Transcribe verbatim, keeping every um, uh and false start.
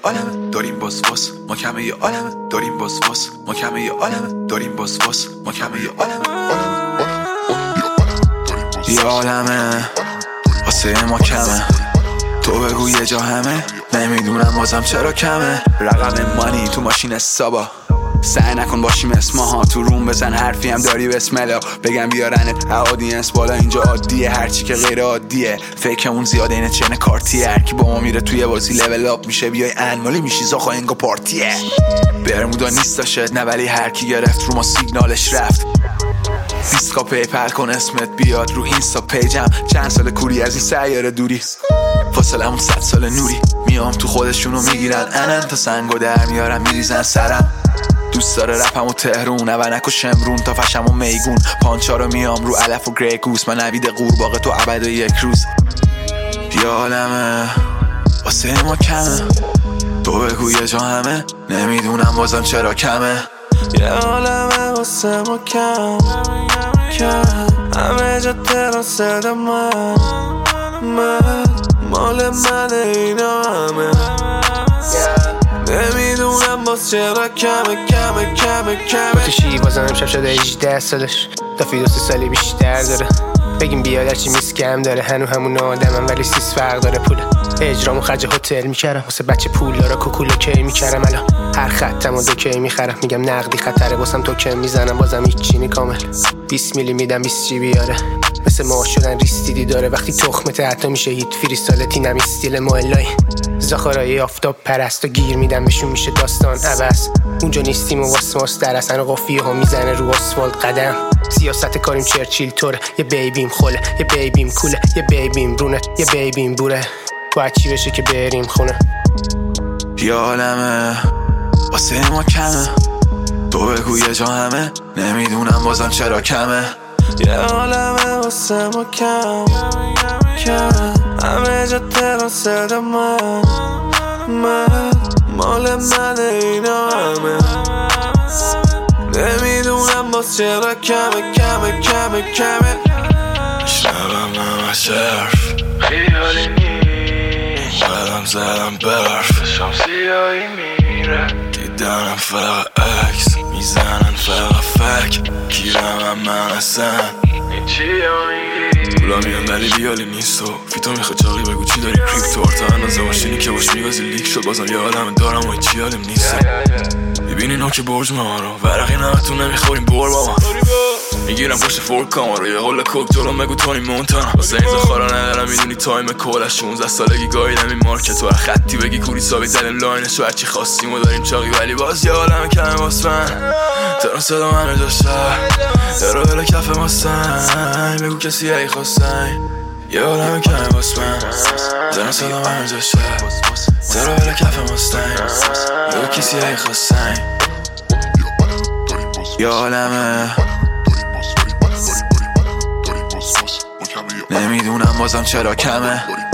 عالمه داریم باز واس ما کمه یه عالمه داریم باز واس ما کمه یه عالمه داریم باز واس ما کمه یه عالمه یه عالمه واسه ما کمه تو بگو یه جا همه نمیدونم بازم چرا کمه رقم مانی تو ماشین حسابا سعی نکن باشی مثل ماها تو روم بزن حرفی هم داری بسملا بگم بیارنت آدینس بالا اینجا عادیه هرچی که غیر عادیه فیکمون زیاده اینه چنه کارتیه هرکی با ما میره توی بازی لول اپ میشه بیای انمالی میشی زاخا انگا پارتیه برمودا نیست داشت نه ولی هرکی گرفت رو ما سیگنالش رفت دیسکا پیپل کن اسمت بیاد رو اینستا پیجم چند سال کوری از این سیاره دوری فاصلمون صد سال نوری میام تو خودشونو میگیرن انن تا سنگو در میارن میریزن سرم دوست داره رپم و تهرون اونک و شمرون تا فشم و میگون پانچا رو میام رو علف و گری گوس من نوید قورباغه تو عبد و یک روز یه عالمه واسه ما کمه تو بگو یه جا همه نمیدونم بازم چرا کمه یه عالمه واسه ما کم کم همه جا تران صدا من من مال من اینا همه نمیدونم باز چرا کمه کمه کمه کمه باتشی بازم امشب شده هجده سالش دافی دو سه سالی بیشتر داره بگیم بیادر چی میز کم داره هنو همون آدمم ولی سیس فرق داره پوله اجرامو خرج هتل میکردم واسه بچه پول داره کوکولو کی میکردم الان هر خطم و دو کی میخرم میگم نقدی خطره واسم تو کم میزنم بازم هیچی نی کامل بیست میلی میدم بیست جی بیاره مثل ما شدن ریستیدی داره وقتی تخمت حتی میشه هیت فریستالتی نمی استیل موالای زخارای آفتاب پرست و گیر میدم بهشون میشه داستان عباس اونجا نیستیم و واسه ماست در اصلا قافیه ها میزنه رو آسفالت قدم سیاست کاریم چرچیل طوره یه بیبیم خوله یه بیبیم کوله یه بیبیم رونه یه بیبیم بوره باید چی بشه که بریم خونه یه عالمه واسه ما کمه تو بگو یه جا همه نمیدونم بازم چرا کمه یه عالمه واسه ما کم کم همه جا تران صدا من من مال من اینا همه نمیدونم باز چرا کمه کمه کمه کمه شنبم همه شرف خیالی نیست بدم زدم برف شام سیاهی میره دیدنم فقط عکس میزنن فقط فک گیرم هم من اصلا هیچی ها میگی پولا میان ولی بیالی نیست و فیتو میخواد چاقی بگو چی داری کریپتو آرتا اندازه ماشینی که باش میگازی لیک شد بازم یه آدم دارم و هیچی حالم نیست میبینی نوک برج ما رو ورقی نمتون نمیخوریم بور بابا میگیرم پشت فور کامارو یه قول کوک جلو مگو تونی مونتانا واسه این زخارا ندارم میدونی تایم کل شونزده سالگی گاییدم این مارکت و خطی بگی کوری ثابت زدیم لاینش و هرچی خواستیم و داریم چاقی ولی باز یه عالم کمه باز من تران صدا همه جا شهر درو بله کف ماستن بگو کسی ای خواستن یه عالم کمه باز من تران صدا همه جا شهر درو بله کف ماستن بگو کسی ای خواستن یه عالمه نمیدونم بازم چرا کمه